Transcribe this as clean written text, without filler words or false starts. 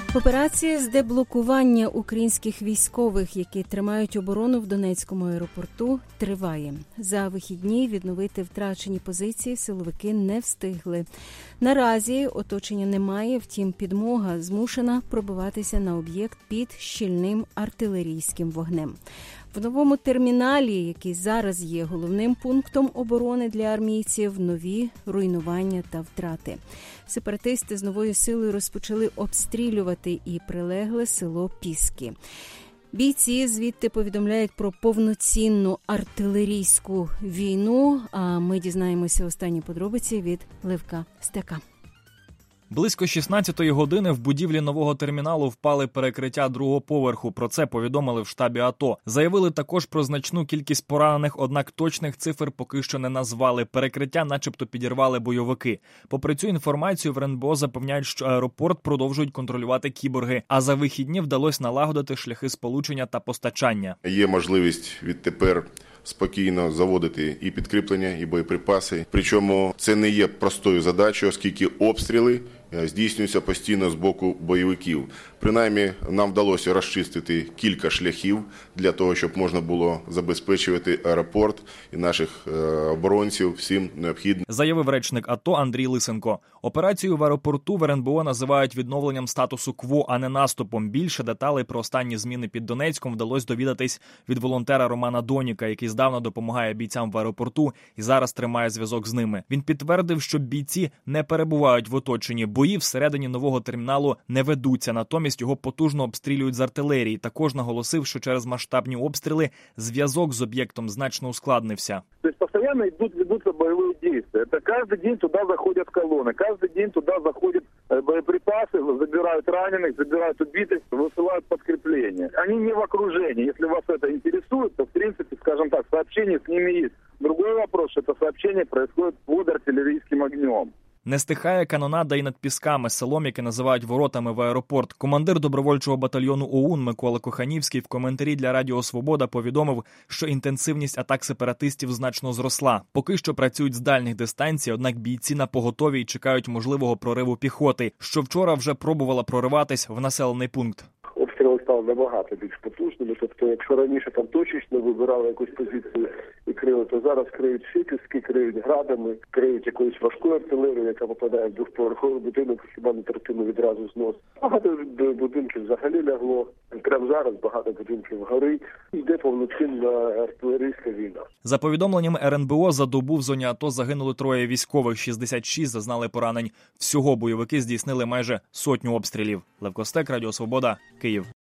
Операція з деблокування українських військових, які тримають оборону в Донецькому аеропорту, триває. За вихідні відновити втрачені позиції силовики не встигли. Наразі оточення немає, втім підмога змушена пробиватися на об'єкт під щільним артилерійським вогнем. В новому терміналі, який зараз є головним пунктом оборони для армійців, нові руйнування та втрати. Сепаратисти з новою силою розпочали обстрілювати і прилегле село Піски. Бійці звідти повідомляють про повноцінну артилерійську війну, а ми дізнаємося останні подробиці від Левка Стека. Близько 16-ї години в будівлі нового терміналу впали перекриття другого поверху. Про це повідомили в штабі АТО. Заявили також про значну кількість поранених, однак точних цифр поки що не назвали. Перекриття начебто підірвали бойовики. Попри цю інформацію, в РНБО запевняють, що аеропорт продовжують контролювати кіборги, а за вихідні вдалося налагодити шляхи сполучення та постачання. Є можливість відтепер спокійно заводити і підкріплення, і боєприпаси. Причому це не є простою задачею, оскільки обстріли здійснюються постійно з боку бойовиків. Принаймні, нам вдалося розчистити кілька шляхів для того, щоб можна було забезпечувати аеропорт і наших оборонців всім необхідним. Заявив речник АТО Андрій Лисенко. Операцію в аеропорту в РНБО називають відновленням статусу КВО, а не наступом. Більше деталей про останні зміни під Донецьком вдалося довідатись від волонтера Романа Доніка, який здавна допомагає бійцям в аеропорту і зараз тримає зв'язок з ними. Він підтвердив, що бійці не перебувають в оточенні. Бої всередині нового терміналу не ведуться, натомість його потужно обстрілюють з артилерії. Також наголосив, що через масштабні обстріли зв'язок з об'єктом значно ускладнився. Тобто постійно ведуться бойові дії. Це кожен день туди заходять колони, кожен день туди заходять боєприпаси, забирають ранених, забирають убитих, висилають підкріплення. Вони не в окруженні. Якщо вас це інтересує, то в принципі, скажімо так, сообщення з ними є. Другой вопрос, що це сообщення происходит під артилерійським огнем. Не стихає канонада і над Пісками, селом, яке називають воротами в аеропорт. Командир добровольчого батальйону ОУН Микола Коханівський в коментарі для Радіо Свобода повідомив, що інтенсивність атак сепаратистів значно зросла. Поки що працюють з дальніх дистанцій, однак бійці напоготові й чекають можливого прориву піхоти, що вчора вже пробувала прориватись в населений пункт. Обстріли стали набагато більш потужними, тобто якщо раніше там точечно вибирали якусь позицію і крили, то зараз криють сітки, криють градами, криють якоюсь важкою артилерією, яка попадає в двохповерховий будинок, хіба не третину відразу знос. Багато будинків взагалі лягло, прямо зараз багато будинків горить, йде повноцінна артилерійська війна. За повідомленнями РНБО, за добу в зоні АТО загинули 3 військових, 66 зазнали поранень. Всього бойовики здійснили майже 100 обстрілів. Лев Костек, Радіо Свобода, Київ.